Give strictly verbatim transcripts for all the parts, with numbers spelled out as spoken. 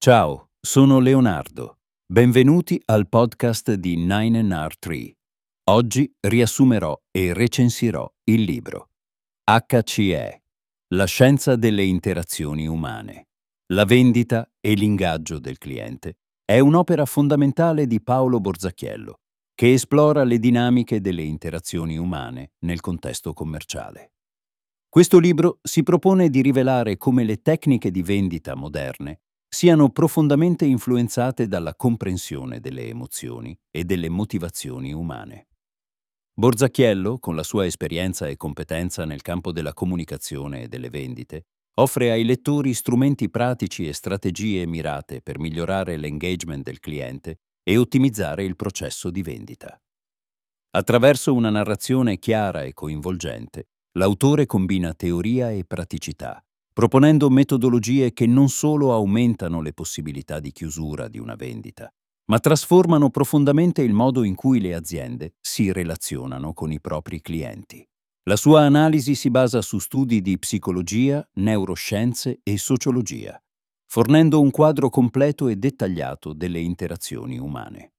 Ciao, sono Leonardo. Benvenuti al podcast di nine N R tre. Oggi riassumerò e recensirò il libro H C E, la scienza delle interazioni umane. La vendita e l'ingaggio del cliente è un'opera fondamentale di Paolo Borzacchiello, che esplora le dinamiche delle interazioni umane nel contesto commerciale. Questo libro si propone di rivelare come le tecniche di vendita moderne siano profondamente influenzate dalla comprensione delle emozioni e delle motivazioni umane. Borzacchiello, con la sua esperienza e competenza nel campo della comunicazione e delle vendite, offre ai lettori strumenti pratici e strategie mirate per migliorare l'engagement del cliente e ottimizzare il processo di vendita. Attraverso una narrazione chiara e coinvolgente, l'autore combina teoria e praticità, proponendo metodologie che non solo aumentano le possibilità di chiusura di una vendita, ma trasformano profondamente il modo in cui le aziende si relazionano con i propri clienti. La sua analisi si basa su studi di psicologia, neuroscienze e sociologia, fornendo un quadro completo e dettagliato delle interazioni umane.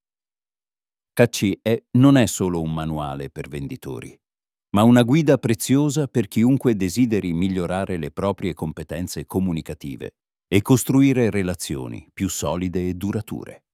H C E non è solo un manuale per venditori, ma una guida preziosa per chiunque desideri migliorare le proprie competenze comunicative e costruire relazioni più solide e durature.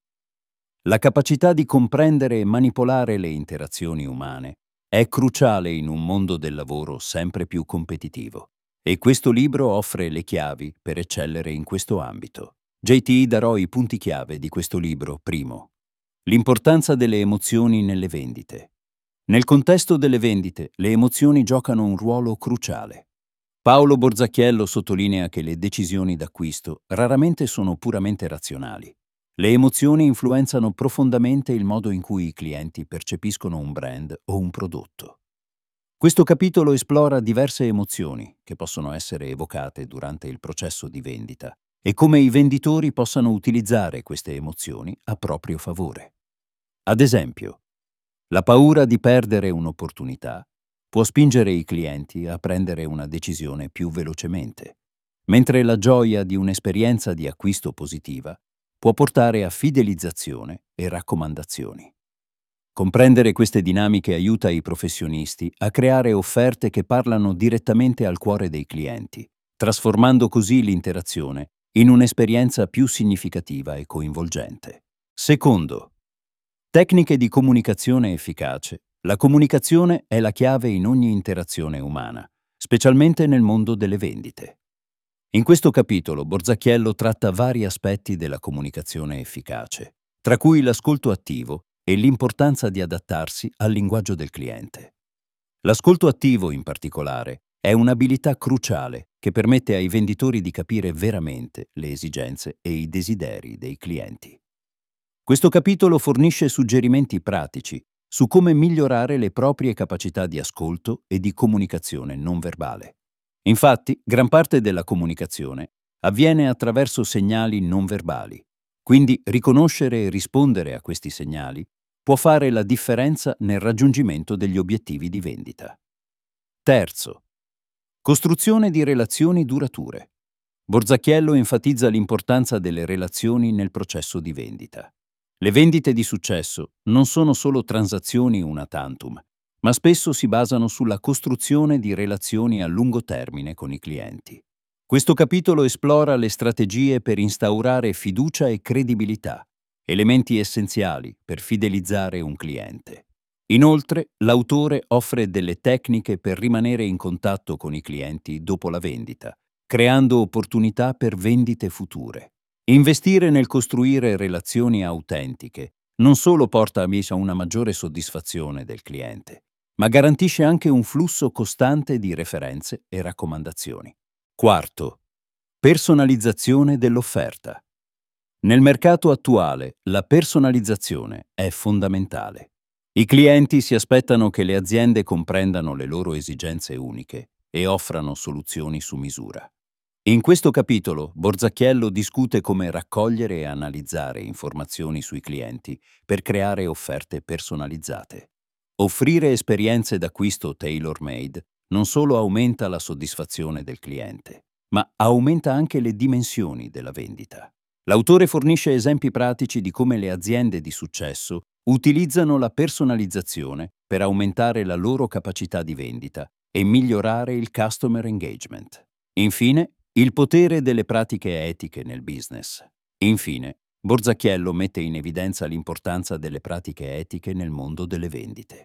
La capacità di comprendere e manipolare le interazioni umane è cruciale in un mondo del lavoro sempre più competitivo, e questo libro offre le chiavi per eccellere in questo ambito. J T darò i punti chiave di questo libro. Primo, l'importanza delle emozioni nelle vendite. Nel contesto delle vendite, le emozioni giocano un ruolo cruciale. Paolo Borzacchiello sottolinea che le decisioni d'acquisto raramente sono puramente razionali. Le emozioni influenzano profondamente il modo in cui i clienti percepiscono un brand o un prodotto. Questo capitolo esplora diverse emozioni che possono essere evocate durante il processo di vendita e come i venditori possano utilizzare queste emozioni a proprio favore. Ad esempio, la paura di perdere un'opportunità può spingere i clienti a prendere una decisione più velocemente, mentre la gioia di un'esperienza di acquisto positiva può portare a fidelizzazione e raccomandazioni. Comprendere queste dinamiche aiuta i professionisti a creare offerte che parlano direttamente al cuore dei clienti, trasformando così l'interazione in un'esperienza più significativa e coinvolgente. Secondo, tecniche di comunicazione efficace. La comunicazione è la chiave in ogni interazione umana, specialmente nel mondo delle vendite. In questo capitolo Borzacchiello tratta vari aspetti della comunicazione efficace, tra cui l'ascolto attivo e l'importanza di adattarsi al linguaggio del cliente. L'ascolto attivo, in particolare, è un'abilità cruciale che permette ai venditori di capire veramente le esigenze e i desideri dei clienti. Questo capitolo fornisce suggerimenti pratici su come migliorare le proprie capacità di ascolto e di comunicazione non verbale. Infatti, gran parte della comunicazione avviene attraverso segnali non verbali, quindi riconoscere e rispondere a questi segnali può fare la differenza nel raggiungimento degli obiettivi di vendita. Terzo, costruzione di relazioni durature. Borzacchiello enfatizza l'importanza delle relazioni nel processo di vendita. Le vendite di successo non sono solo transazioni una tantum, ma spesso si basano sulla costruzione di relazioni a lungo termine con i clienti. Questo capitolo esplora le strategie per instaurare fiducia e credibilità, elementi essenziali per fidelizzare un cliente. Inoltre, l'autore offre delle tecniche per rimanere in contatto con i clienti dopo la vendita, creando opportunità per vendite future. Investire nel costruire relazioni autentiche non solo porta a una maggiore soddisfazione del cliente, ma garantisce anche un flusso costante di referenze e raccomandazioni. Quarto, personalizzazione dell'offerta. Nel mercato attuale, la personalizzazione è fondamentale. I clienti si aspettano che le aziende comprendano le loro esigenze uniche e offrano soluzioni su misura. In questo capitolo, Borzacchiello discute come raccogliere e analizzare informazioni sui clienti per creare offerte personalizzate. Offrire esperienze d'acquisto tailor-made non solo aumenta la soddisfazione del cliente, ma aumenta anche le dimensioni della vendita. L'autore fornisce esempi pratici di come le aziende di successo utilizzano la personalizzazione per aumentare la loro capacità di vendita e migliorare il customer engagement. Infine, il potere delle pratiche etiche nel business. Infine, Borzacchiello mette in evidenza l'importanza delle pratiche etiche nel mondo delle vendite.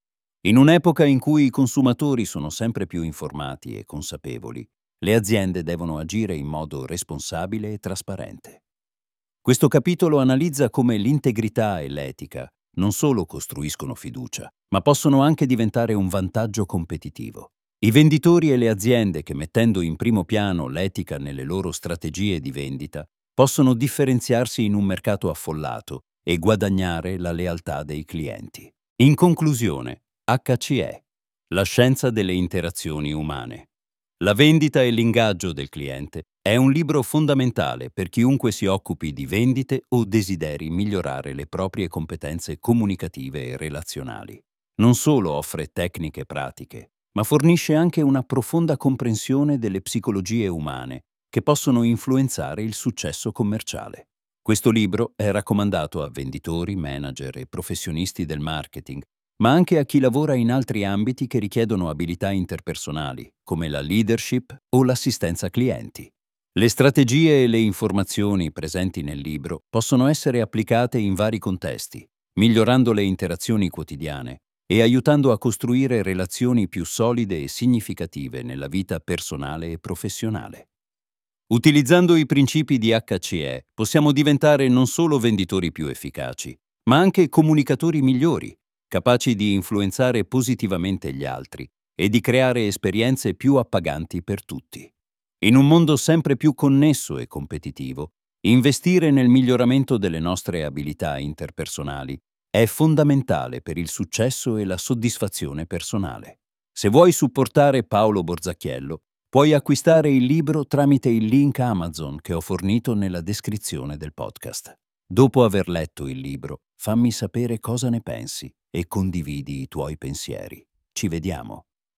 In un'epoca in cui i consumatori sono sempre più informati e consapevoli, le aziende devono agire in modo responsabile e trasparente. Questo capitolo analizza come l'integrità e l'etica non solo costruiscono fiducia, ma possono anche diventare un vantaggio competitivo. I venditori e le aziende che, mettendo in primo piano l'etica nelle loro strategie di vendita, possono differenziarsi in un mercato affollato e guadagnare la lealtà dei clienti. In conclusione, H C E, la scienza delle interazioni umane. La vendita e l'ingaggio del cliente è un libro fondamentale per chiunque si occupi di vendite o desideri migliorare le proprie competenze comunicative e relazionali. Non solo offre tecniche pratiche, ma fornisce anche una profonda comprensione delle psicologie umane che possono influenzare il successo commerciale. Questo libro è raccomandato a venditori, manager e professionisti del marketing, ma anche a chi lavora in altri ambiti che richiedono abilità interpersonali, come la leadership o l'assistenza clienti. Le strategie e le informazioni presenti nel libro possono essere applicate in vari contesti, migliorando le interazioni quotidiane e aiutando a costruire relazioni più solide e significative nella vita personale e professionale. Utilizzando i principi di H C E possiamo diventare non solo venditori più efficaci, ma anche comunicatori migliori, capaci di influenzare positivamente gli altri e di creare esperienze più appaganti per tutti. In un mondo sempre più connesso e competitivo, investire nel miglioramento delle nostre abilità interpersonali è fondamentale per il successo e la soddisfazione personale. Se vuoi supportare Paolo Borzacchiello, puoi acquistare il libro tramite il link Amazon che ho fornito nella descrizione del podcast. Dopo aver letto il libro, fammi sapere cosa ne pensi e condividi i tuoi pensieri. Ci vediamo.